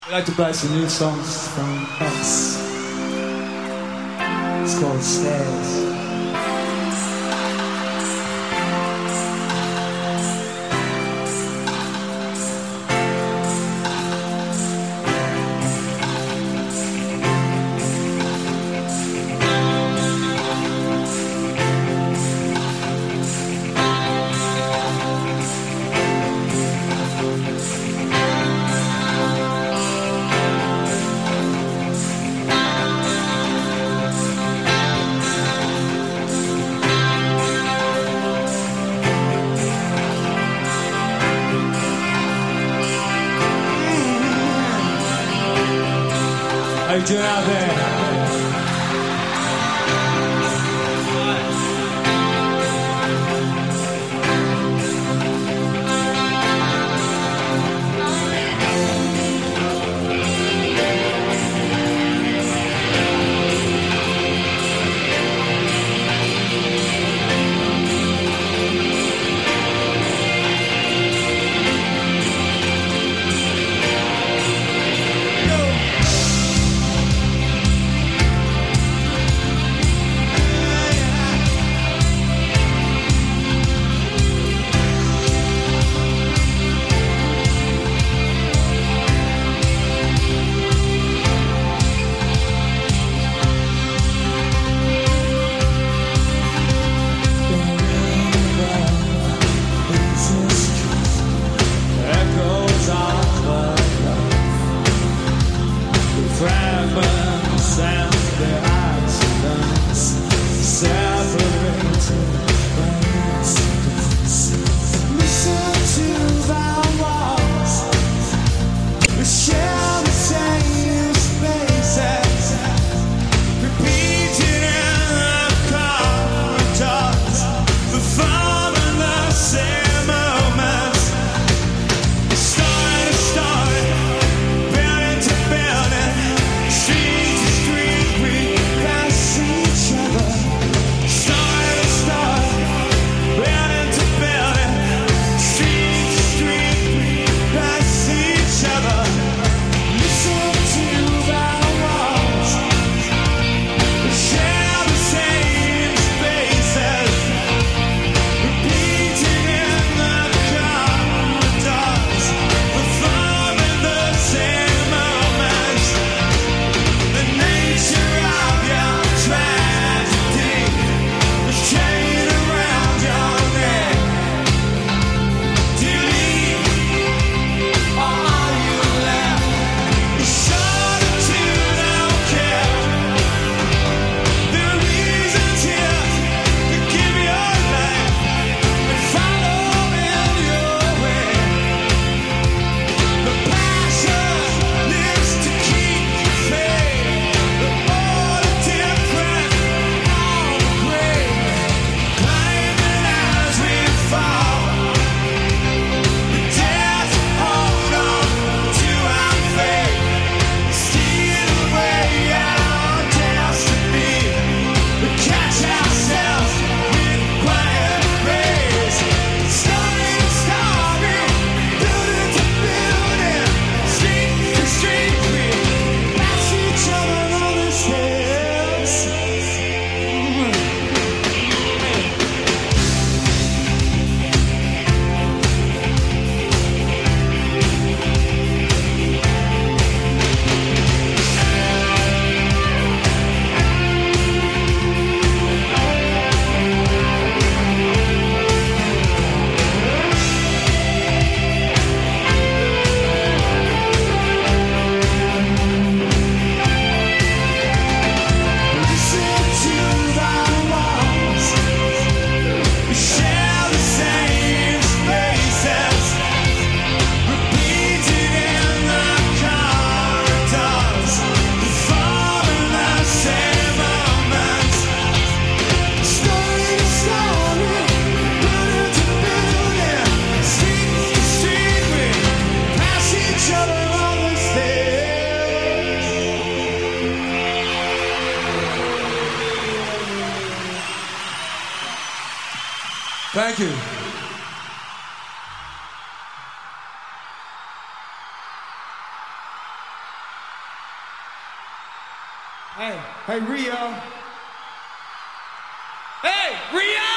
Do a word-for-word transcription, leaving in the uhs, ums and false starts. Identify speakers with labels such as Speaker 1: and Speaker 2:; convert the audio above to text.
Speaker 1: I'd like to play some new songs from X. It's called Stairs. How you doing out there? Fragments and their accidents, separated by incidents. Listen to the walls, we share the same spaces, repeating in the corridors, performing the same moments, story to story, building to building. Street to street, we pass each other. Story to story, building to building. Street to street, we pass each other. Listen to the walls, we share the same spaces, repeating in the corridors, performing the same moments. The nature of your tragedy, the chain around your neck. Do you leave, or are you left? You're sure that you don't care. There are reasons here to give your life and follow in your way. The passion lives to keep you faith. The more different on the grave, climbing as we fall. We dare to hold on to our faith, steal away our destiny. We catch ourselves with quiet rays, story to story, building to building, street to street, we pass each other on the stairs. Listen to the walls, we share the same spaces, repeating in the corridors, performing the same moments. Story to story, building to building, street to street, we pass each other on the stairs. Thank you. Hey, hey, Rio.
Speaker 2: Hey, Rio!